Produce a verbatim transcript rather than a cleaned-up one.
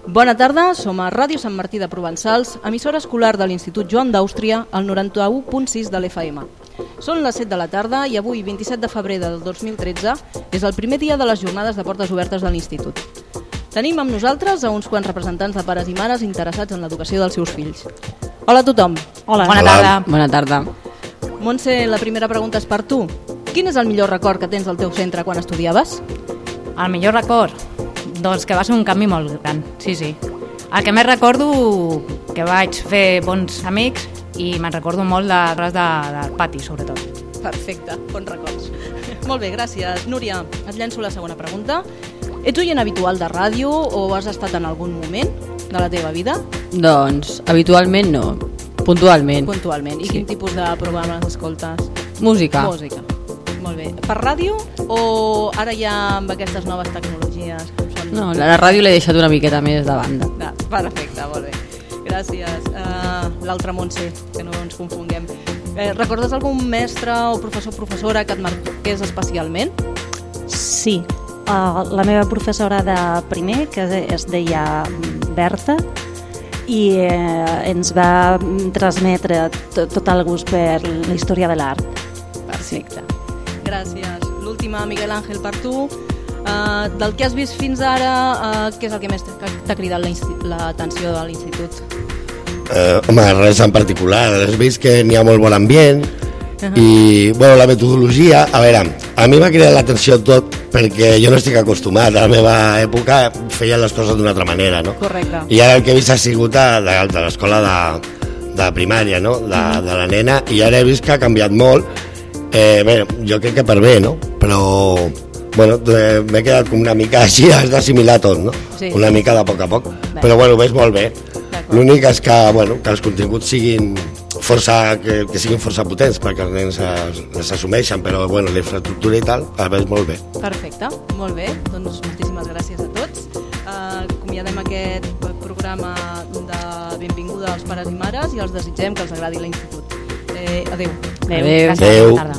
Bona tarda, som a Ràdio Sant Martí de Provençals, emissora escolar de l'Institut Joan d'Àustria, al noranta-u punt sis de l'F M. Són les set de la tarda i avui, vint-i-set de febrer del dos mil tretze, és el primer dia de les jornades de portes obertes de l'Institut. Tenim amb nosaltres a uns quants representants de pares i mares interessats en l'educació dels seus fills. Hola a tothom. Hola. Bona tarda. Bona tarda. Montse, la primera pregunta és per tu. Quin és el millor record que tens del teu centre quan estudiaves? El millor record? Doncs que va ser un canvi molt gran, sí, sí. El que més recordo que vaig fer bons amics i me'n recordo molt de res de, del pati, sobretot. Perfecte, bons records. Molt bé, gràcies. Núria, et llenço la segona pregunta. Ets oient habitual de ràdio o has estat en algun moment de la teva vida? Doncs habitualment no, puntualment. Puntualment. I Sí. quin tipus de programes escoltes? Música. Música. Molt bé. Per ràdio o ara ja amb aquestes noves tecnologies? Com són? No, la, la ràdio l'he deixat una miqueta més de banda. Ah, perfecte, molt bé. Gràcies. Uh, L'altre Montse, que no ens confonguem. Eh, recordes algun mestre o professor o professora que et marqués especialment? Sí, uh, la meva professora de primer, que es deia Berta, i eh, ens va transmetre tot, tot el gust per la història de l'art. Perfecte. Gràcies. L'última, Miguel Àngel, per tu. Uh, del que has vist fins ara, uh, què és el que més t'ha cridat l'atenció de l'institut? Eh, home, res en particular. Has vist que n'hi ha molt bon ambient Uh-huh. i, bueno, la metodologia, a veure, a mi m'ha cridat l'atenció tot perquè jo no estic acostumat. A la meva època feien les coses d'una altra manera, no? Correcte. I ara el que he vist ha sigut de, de, de l'escola de, de primària, no? De, de la nena, i ara he vist que ha canviat molt. Eh, bé, jo crec que per bé, no? Però, bueno, eh, m'he quedat com una mica així, has d'assimilar tot, no? Sí. Una mica de poc a poc. Bé. Però, bueno, ho veig molt bé. D'acord. L'únic és que, bueno, que els continguts siguin força, que, que siguin força potents perquè els nens es, les assumeixen, però, bueno, la infraestructura i tal, la veig molt bé. Perfecte, molt bé. Doncs moltíssimes gràcies a tots. Uh, acomiadem aquest programa de benvinguda als pares i mares i els desitgem que els agradi l'institut. Eh, adéu. Adéu. Adéu. Gràcies, Adéu. bona tarda.